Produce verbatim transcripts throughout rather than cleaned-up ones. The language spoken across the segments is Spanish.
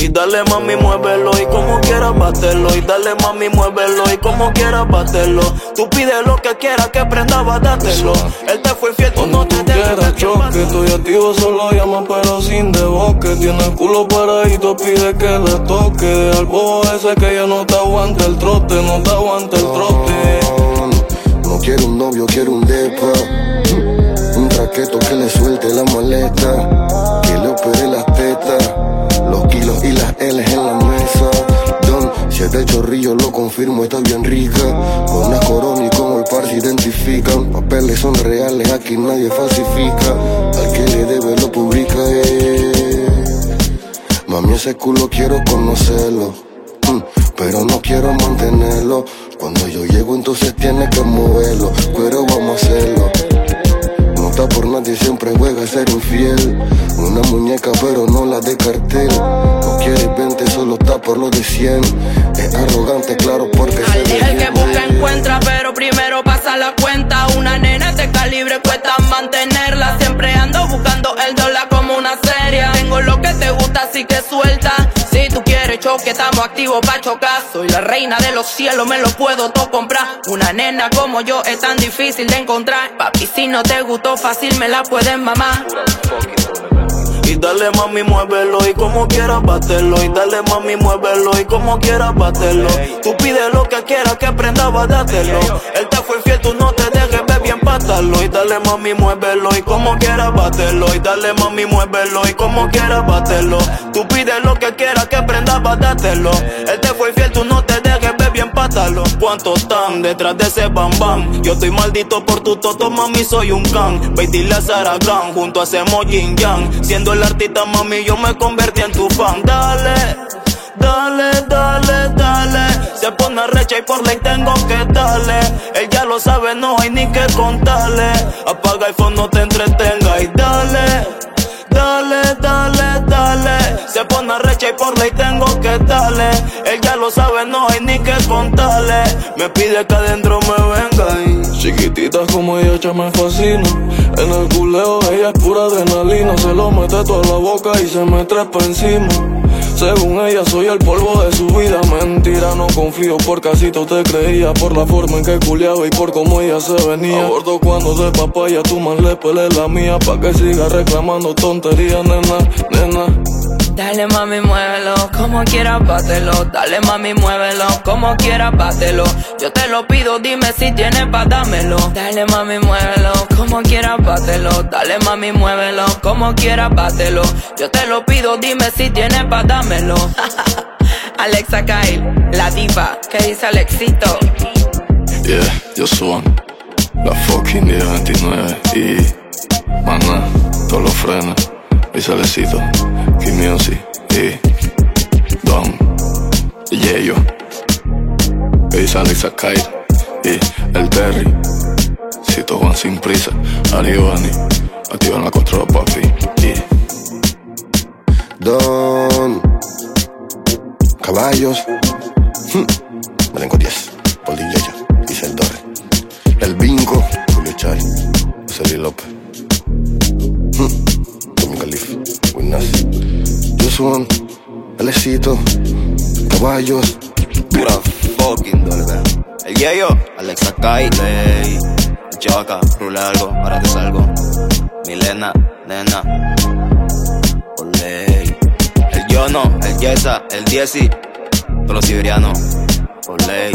Y dale mami, muévelo y como quieras bátelo. Y dale mami, muévelo y como quieras bátelo. Tú pides lo que quieras, que prenda, dátelo. Él te fue fiel, tú no te dejes. Quieres choque, estoy activo, solo llama pero sin deboque. Tiene el culo paradito, pide que le toque. Al bobo ese que ya no te aguanta el trote, no te aguanta el trote. No, no quiero un novio, quiero un depa. Un raqueto que le suelte la maleta, que le opere las tetas, los kilos y las L's en la mesa. Don, si es de chorrillo lo confirmo, está bien rica. Con una corona y como el par se identifican. Papeles son reales, aquí nadie falsifica. Al que le debe lo publica, eh. Mami, ese culo quiero conocerlo, mm, pero no quiero mantenerlo. Cuando yo llego entonces tienes que moverlo, pero vamos a hacerlo. No está por nadie, siempre juega a ser infiel. Una muñeca pero no la de cartel. No quiere veinte, solo está por lo de cien. Es arrogante, claro, porque se ve el que busca encuentra, pero primero pasa la cuenta. Una nena de calibre cuesta mantenerla. Siempre ando buscando el dólar como una serie. Tengo lo que te gusta, así que suelta. Si tú quieres choque, estamos activos pa' chocar. Soy la reina de los cielos, me lo puedo todo comprar. Una nena como yo es tan difícil de encontrar. Papi, si no te gustó fácil me la puedes mamar. Y dale mami, muévelo y como quieras bátelo. Y dale mami, muévelo y como quieras bátelo. Tú pides lo que quieras, que prenda, dátelo. Él te fue fiel, tú no te dejes, ve bien pátalo. Y dale mami, muévelo y como quieras bátelo. Y dale mami, muévelo y como quieras bátelo. Tú pides lo que quieras, que prenda, dátelo. Él te fue fiel, tú no te dejes, ve bien pátalo. ¿Cuántos están detrás de ese bam bam? Yo estoy maldito por tu toto, mami, soy un can. Ve y dile a Sarah Gran, junto hacemos yin yang. Siendo el artista, mami, yo me convertí en tu fan. Dale, dale, dale, dale. Se pone recha y por ley tengo que darle. Él ya lo sabe, no hay ni que contarle. Apaga el phone, no te entretenga y dale, dale, dale, dale. Se pone recha y por ley tengo que darle. Él ya lo sabe, no hay ni que contarle. Me pide que adentro me venga y... Chiquititas como ella, ya me fascina. En el culeo ella es pura adrenalina. Se lo mete toda la boca y se me trepa encima. Según ella soy el polvo de su vida. Mentira, no confío por casi tú te creía. Por la forma en que culiaba y por cómo ella se venía. A bordo cuando de papaya, tú más le pelees la mía. Pa' que siga reclamando tonterías, nena, nena. Dale mami, muévelo, como quieras bátelo. Dale mami, muévelo, como quieras bátelo. Yo te lo pido, dime si tienes pa' dámelo. Dale mami, muévelo, como quieras bátelo. Dale mami, muévelo, como quieras bátelo. Yo te lo pido, dime si tienes pa' dámelo. Alexa Kyle, la diva, ¿qué dice Alexito? Yeah, yo soy la fucking diez veintinueve y maná, todos los frenos. Y Salecito, Kid Music y Don y Yeyo. Y Alexa Kyle y el Terry. Cito Juan sin prisa, Ariani, activan la controla papi y Don Caballos, hmm. Me tengo diez, Paul D J, Isel Torre, El Bingo, Julio Chari, José López, hmm. Califa, Winas, Josuan, Alecito, Caballos, pura fucking dolga. El Yeyo, Alexa Kyle, Chavaca, rula algo, ahora te salgo. Milena, nena, olé. El Yono, el Yesa, el Diezi, todos los siberianos, olé.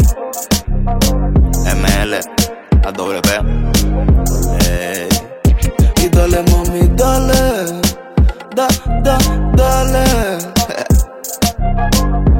M L, la W P, olé. Y dale mami, dale. Da, da, dale.